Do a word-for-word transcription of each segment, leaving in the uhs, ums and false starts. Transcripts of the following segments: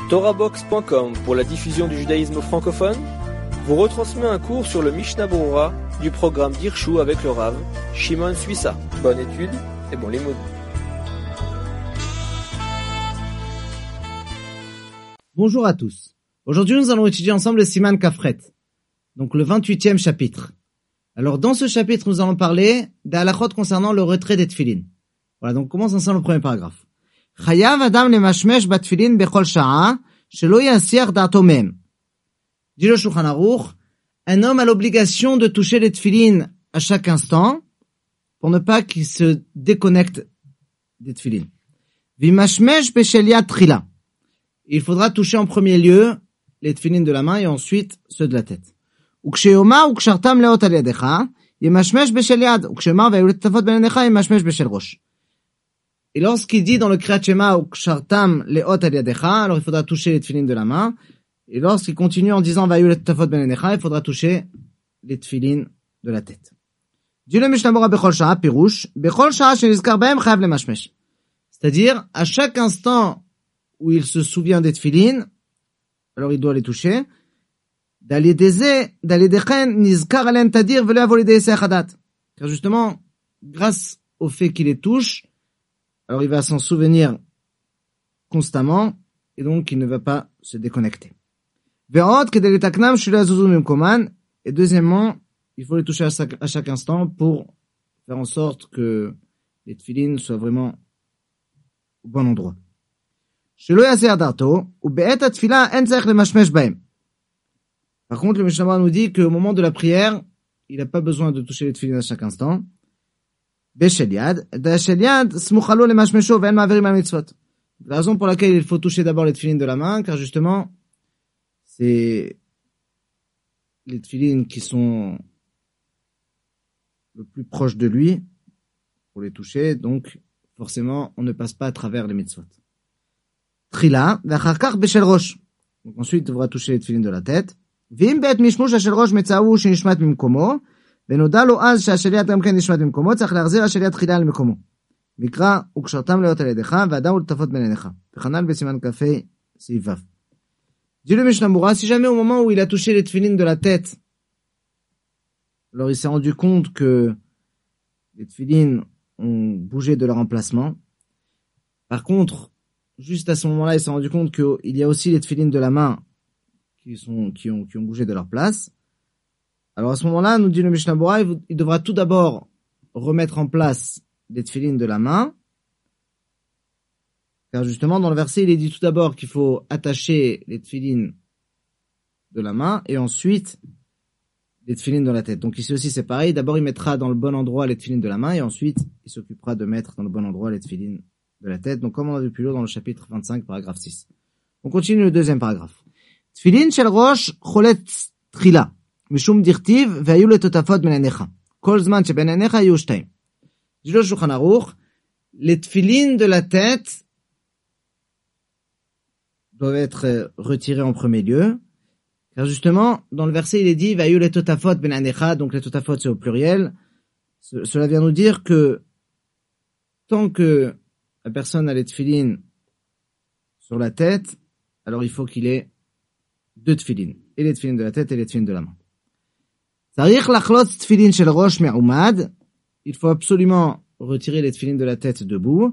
Torahbox point com pour la diffusion du judaïsme francophone vous retransmet un cours sur le Mishnah Berurah du programme d'Hirshu avec le Rav Shimon Suissa. Bonne étude et bon limoud. Bonjour à tous. Aujourd'hui, nous allons étudier ensemble le Siman Kafret, donc le vingt-huitième chapitre. Alors, dans ce chapitre, nous allons parler des halachot concernant le retrait des tefilin. Voilà, donc commence ensemble le premier paragraphe. Chayav adam lemashmesh batfilin bechol sha'a, shelo yasiach da'ato mehem. Dit le Shulchan Aruch, un homme a l'obligation de toucher les tefilin à chaque instant, pour ne pas qu'il se déconnecte des tefilin. Vimashmesh beshel yad trila. Il faudra toucher en premier lieu les tefilin de la main et ensuite ceux de la tête. Uksheyoma ukshartam leot al yadecha, yemashmesh beshel yad, ukshemar vayulet tafot ben yadecha, yemashmesh beshel rosh. Et lorsqu'il dit dans le Kriyat Shema ukshartam leot al yadecha, alors il faudra toucher les tefilin de la main. Et lorsqu'il continue en disant vayulet tafot ben yadecha, il faudra toucher les tefilin de la tête. Dit le Mishnah Berurah bechol sha'a pirush, bechol sha'a shenizkar behem chayav lemashmesh. C'est-à-dire, à chaque instant où il se souvient des tefilin, alors il doit les toucher. Car justement, grâce au fait qu'il les touche, alors il va s'en souvenir constamment, et donc il ne va pas se déconnecter. Et deuxièmement, il faut les toucher à chaque, à chaque instant pour faire en sorte que les tefilin soient vraiment au bon endroit. Par contre, le Mishnah Berurah nous dit qu'au moment de la prière, il n'a pas besoin de toucher les tefilin à chaque instant. La raison pour laquelle il faut toucher d'abord les tefilin de la main, car justement, c'est les tefilin qui sont le plus proches de lui pour les toucher, donc forcément, on ne passe pas à travers les mitzvot. Trila, v'acharkach beshel rosh. Donc ensuite, il devra toucher les tefilin de la tête. V'im bet mishmush shel rosh metzahu shenishmat mimkomo, ונודע לו אז שהשליית גם כן נשמט במקומו, צריך להחזיר השליית תחילה על מקומו. מקרא, וקשרתם להיות על ידיך, ואדם ולטפות בין עיניך. וחנן בסימן כ"ה סעיף ו'. Dit le Mishnah Berurah, si jamais au moment où il a touché les tefilin de la tête, alors il s'est rendu compte que les tefilin ont bougé de leur emplacement. Par contre, juste à ce moment-là, il s'est rendu compte qu'il y a aussi les tefilin de la main qui sont, qui ont, qui ont bougé de leur place. Alors à ce moment-là, nous dit le Mishnah Berurah, il devra tout d'abord remettre en place les tefilin de la main, car justement dans le verset il est dit tout d'abord qu'il faut attacher les tefilin de la main et ensuite les tefilin dans la tête. Donc ici aussi c'est pareil, d'abord il mettra dans le bon endroit les tefilin de la main et ensuite il s'occupera de mettre dans le bon endroit les tefilin de la tête. Donc comme on a vu plus haut dans le chapitre vingt-cinq, paragraphe six. On continue le deuxième paragraphe. Tefilin shel rosh cholet trila. משום דכתיב, והיו לטוטפות בין עיניך. כל זמן שבין עיניך יהיו שתיים. dit le Shulchan Aruch, les tefilin de la tête doivent être retirés en premier lieu, car justement, dans le verset, il est dit, והיו לטוטפות בין עיניך, donc les totafot c'est au pluriel. Cela vient nous dire que tant que la personne a les tefilin sur la tête, alors il faut qu'il ait deux tefilin, et les tefilin de la tête et les tefilin de la main. Il faut absolument retirer les tefilin de la tête debout.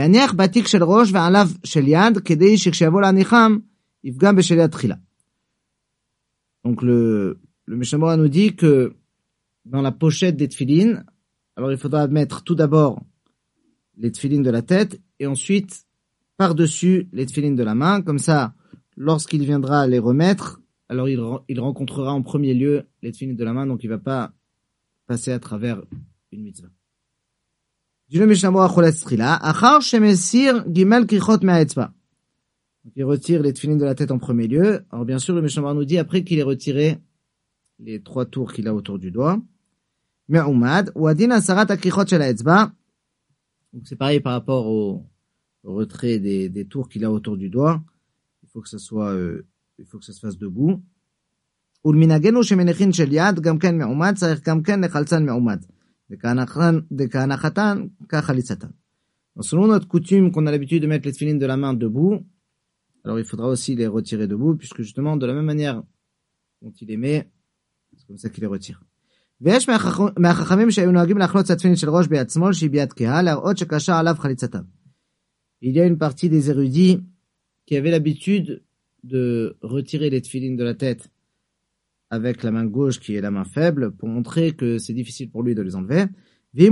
Donc le, le Mishnah Berurah nous dit que dans la pochette des tefilin, alors il faudra mettre tout d'abord les tefilin de la tête et ensuite par-dessus les tefilin de la main. Comme ça, lorsqu'il viendra les remettre, alors il, il rencontrera en premier lieu les tefilin de la main, donc il ne va pas passer à travers une mitzvah. Dit le Mishnah Berurah cholet trila, achar shemesir gimel krichot me'aetzba. Donc il retire les tefilin de la tête en premier lieu. Alors bien sûr, le Mishnah Berurah nous dit après qu'il ait retiré les trois tours qu'il a autour du doigt. Me'umad, ou adin asarat akrichot shel ha'etzba. Donc c'est pareil par rapport au, au retrait des, des tours qu'il a autour du doigt. Il faut que ça soit euh, il faut que ça se fasse debout. ולמנהגנו שמניחין של יד גם כן מעומד, צריך גם כן לחלצן מעומד. דכהנחתן, כך חליצתן. Selon notre coutume qu'on a l'habitude de mettre les tefilin de la main debout, alors il faudra aussi les retirer debout, puisque justement, de la même manière dont il les met, c'est comme ça qu'il les retire. ויש מהחכמים שהיו נוהגים לחלוץ התפילין של ראש ביד שמאל שהיא ביד כהה, להראות שקשה עליו חליצתם. Il y a une partie des érudits qui avaient l'habitude de retirer les tefilines de la tête avec la main gauche qui est la main faible pour montrer que c'est difficile pour lui de les enlever. Et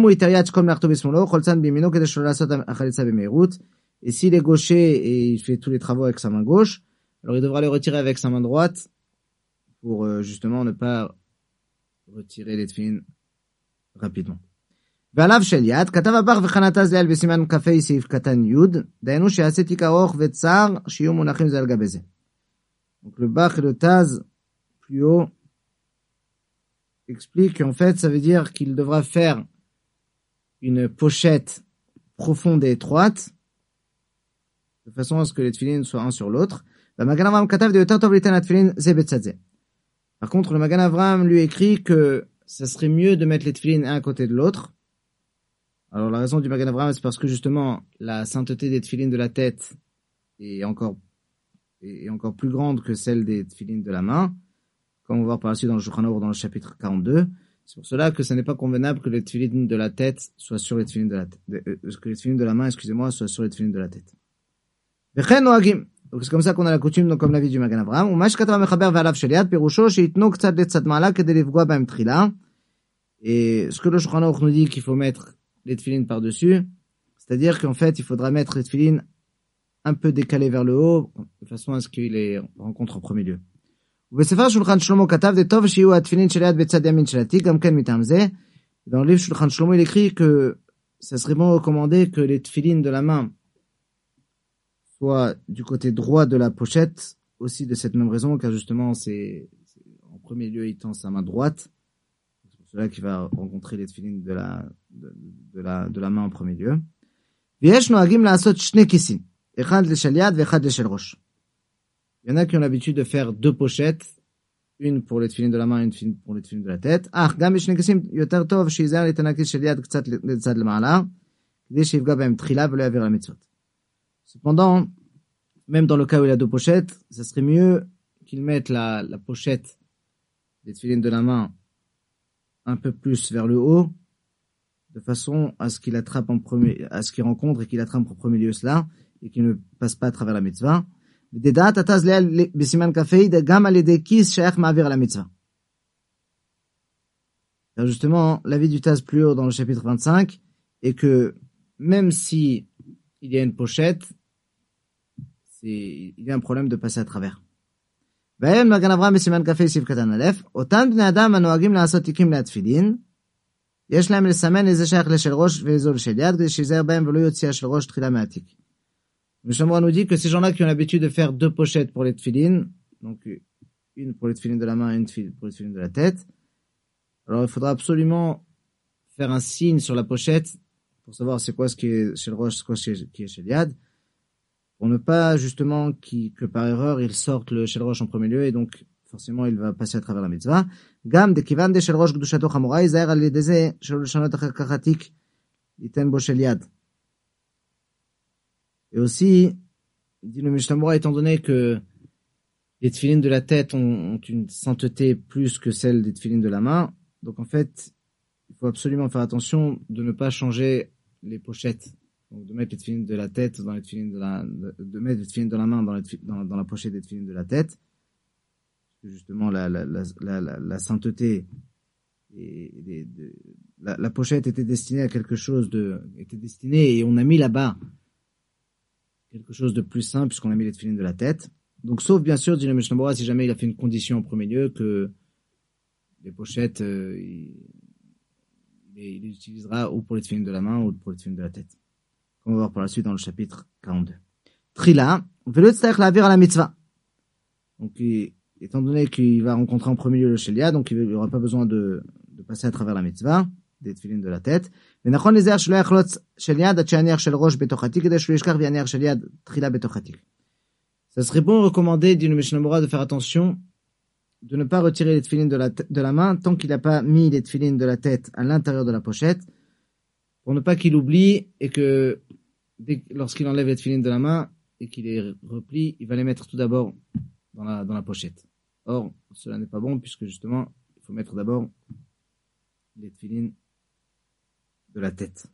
s'il est gaucher et il fait tous les travaux avec sa main gauche, alors il devra les retirer avec sa main droite pour euh, justement ne pas retirer les tefilines rapidement. ועליו של יד, כתב הבח וחנתה זליל בסימן כ"ה סעיף קטן י', דהיינו שיעשה תיק ארוך וצר שיהיו מונחים זה על גבי זה. Donc le Bach et le Taz plus haut expliquent qu'en fait ça veut dire qu'il devra faire une pochette profonde et étroite de façon à ce que les tefilines soient un sur l'autre. Par contre, le Magan Avraham lui écrit que ça serait mieux de mettre les tefilines un à côté de l'autre. Alors la raison du Magan Avraham, c'est parce que justement la sainteté des tefilines de la tête est encore est encore plus grande que celle des tefilines de la main, comme on va voir par la suite dans le Shulchan Aruch dans le chapitre quarante-deux. C'est pour cela que ce n'est pas convenable que les tefilines de la tête soient sur les tefilines de la tête, euh, que les tefilines de la main, excusez-moi, soient sur les tefilines de la tête. Donc c'est comme ça qu'on a la coutume, donc comme l'avis du Magan Avraham. Et ce que le Shulchan Aruch nous dit qu'il faut mettre les tefilines par-dessus, c'est-à-dire qu'en fait, il faudra mettre les tefilines un peu décalées vers le haut, de façon à ce qu'il les rencontre en premier lieu. Dans le livre Shulchan Shlomo, il écrit que ça serait bon recommander que les tefilines de la main soient du côté droit de la pochette, aussi de cette même raison, car justement, c'est, c'est en premier lieu, il tend sa main droite. C'est pour cela qu'il va rencontrer les tefilines de la, de, de la, de la main en premier lieu. Il y en a qui ont l'habitude de faire deux pochettes, une pour les tefilines de la main et une pour les tefilines de la tête. Cependant, même dans le cas où il a deux pochettes, ça serait mieux qu'il mette la, la pochette des tefilines de la main un peu plus vers le haut, de façon à ce qu'il attrape en premier, à ce qu'il rencontre et qu'il attrape en premier lieu cela, et qu'il ne passe pas à travers la mitzvah. Car justement, l'avis du Taz plus haut dans le chapitre vingt-cinq est que même si il y a une pochette, c'est, il y a un problème de passer à travers. והם מגן אברהם בסימן כ"ה סעיף קטן א', אותם בני אדם הנוהגים לעשות תיקים להתפילין, יש להם לסמן איזה שייך לשל ראש ואיזו לשל יד, כדי שיזהר בהם ולא יוציא של ראש תחילה מהתיק. Le Shlomo nous dit que ces gens-là qui ont l'habitude de faire deux pochettes pour les tefilines, donc une pour les tefilines de la main et une pour les tefilines de la tête, alors il faudra absolument faire un signe sur la pochette pour savoir c'est quoi ce qui est chez le roche, c'est quoi ce qui est chez le yad, pour ne pas justement qui, que par erreur il sorte le shel rosh en premier lieu et donc forcément il va passer à travers la mitzvah. Gam de kivan de shel rosh gdushato chamora izaher al yedei ze shel לשנות אחר כך התיק ייתן בו של יד. Et aussi, dit le Mishnah Berurah, étant donné que les tefilines de la tête ont, ont une sainteté plus que celle des tefilines de la main, donc en fait, il faut absolument faire attention de ne pas changer les pochettes. Donc de mettre les tefilines de la tête dans les tefilines de la, de, de mettre les tefilines de la main dans, les, dans, dans la pochette des tefilines de la tête. Parce que justement, la, la, la, la, la, la sainteté et les, de, la, la pochette était destinée à quelque chose de, était destinée et on a mis là-bas quelque chose de plus simple puisqu'on a mis les tefilines de la tête. Donc, sauf bien sûr, dit le Mishnah Berurah, si jamais il a fait une condition en premier lieu que les pochettes, euh, il, il les utilisera ou pour les tefilines de la main ou pour les tefilines de la tête. Comme on va voir par la suite dans le chapitre quarante-deux. Trila, velo tzarich la'avir à la mitzvah. Donc, il, étant donné qu'il va rencontrer en premier lieu le shelia, donc il n'aura pas besoin de, de passer à travers la mitzvah, des tefilines de la tête. ונכון לזהר שלא יחלוץ של יד עד שיניח של ראש בתוך התיק, כדי שהוא ישכח ויניח של יד תחילה בתוך התיק. Ça serait bon recommander, dit le Mishnah Berurah, de faire attention, de ne pas retirer les tefilines de la, de la main tant qu'il n'a pas mis les tefilines de la tête à l'intérieur de la pochette, pour ne pas qu'il oublie et que dès, lorsqu'il enlève les tefilines de la main, et qu'il les replie, il va les mettre tout d'abord dans la, dans la pochette. Or, cela n'est pas bon puisque justement, il faut mettre d'abord les tefilines de la tête.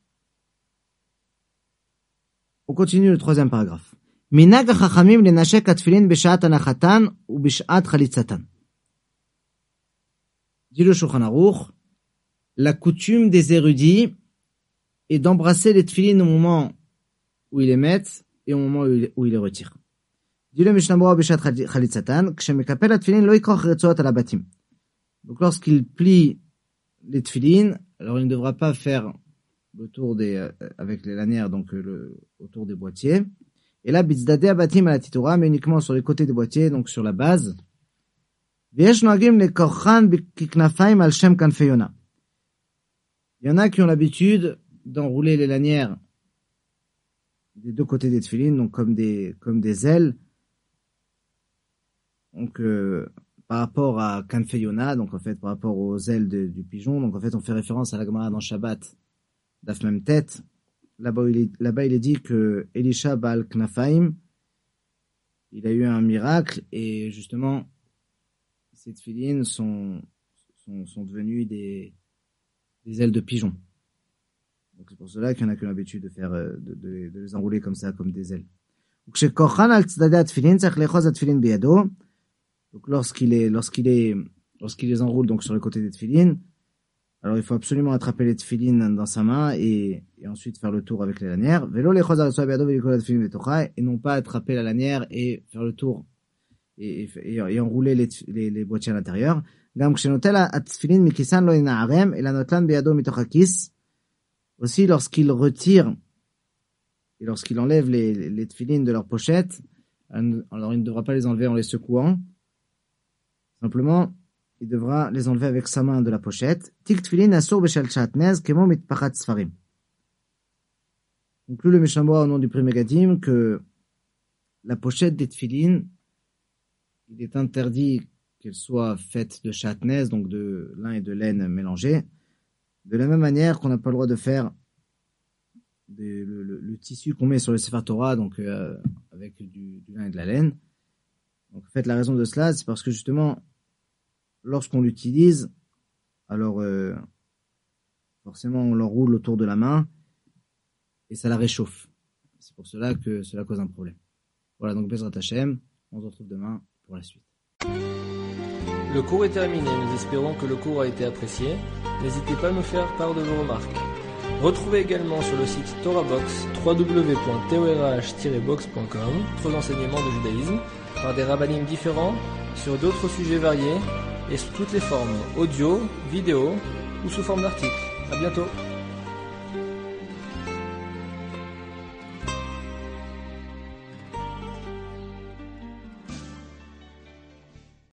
On continue le troisième paragraphe. Minag hachachamim lenashek atfilin b'shat anachatan ou b'shat chalitzatan. Dit le Shulchan Aruch, la coutume des érudits est d'embrasser les tefilines au moment où ils les mettent et au moment où ils les retirent. Dit le Mishnah Berurah b'shat chalitzatan, kshemekapel atfilin lo yikroch retzoot al habatim. Donc lorsqu'il plie les tefilines, alors il ne devra pas faire le tour des euh, avec les lanières, donc euh, le autour des boîtiers. Et là, bitzdade abatim à la titura, mais uniquement sur les côtés des boîtiers, donc sur la base. V'yesh noagim lekorchan b'kiknafaim al shem kanfei Yona. Il y en a qui ont l'habitude d'enrouler les lanières des deux côtés des tefilines, donc comme des comme des ailes. Donc euh, par rapport à kanfei Yona, donc en fait par rapport aux ailes de, du pigeon, donc en fait on fait référence à la Gemara dans Shabbat, d'af même tête. Là-bas il, est, là-bas, il est dit que Elisha Baal Knafaim, il a eu un miracle et justement, ces tefilines sont, sont, sont devenues des, des ailes de pigeon. Donc c'est pour cela qu'il y en a qui ont l'habitude de faire, de, de, de les enrouler comme ça, comme des ailes. Donc lorsqu'il est, lorsqu'il est, lorsqu'il les enroule donc sur le côté des tefilines, alors il faut absolument attraper les tefilines dans sa main et, et ensuite faire le tour avec les lanières. Et non pas attraper la lanière et faire le tour et, et, et enrouler les, les, les boîtiers à l'intérieur. Aussi lorsqu'il retire et lorsqu'il enlève les, les, les tefilines de leur pochette, alors il ne devra pas les enlever en les secouant. Simplement, il devra les enlever avec sa main de la pochette. Tik tefilin asur b'shel shatnez kemo mitpachat sfarim. Donc, le Mishnah Berurah au nom du Pri Megadim que la pochette des tefilin, il est interdit qu'elle soit faite de shatnez, donc de lin et de laine mélangés. De la même manière qu'on n'a pas le droit de faire de, le, le, le tissu qu'on met sur le Sefer Torah, donc euh, avec du, du lin et de la laine. Donc, en fait, la raison de cela, c'est parce que justement, lorsqu'on l'utilise, alors euh, forcément on l'enroule autour de la main et ça la réchauffe. C'est pour cela que cela cause un problème. Voilà, donc Bezrat Hashem, on se retrouve demain pour la suite. Le cours est terminé, nous espérons que le cours a été apprécié. N'hésitez pas à nous faire part de vos remarques. Retrouvez également sur le site TorahBox w w w point torah tiret box point com d'autres enseignements de judaïsme par des rabbinim différents sur d'autres sujets variés et sous toutes les formes, audio, vidéo ou sous forme d'articles. À bientôt.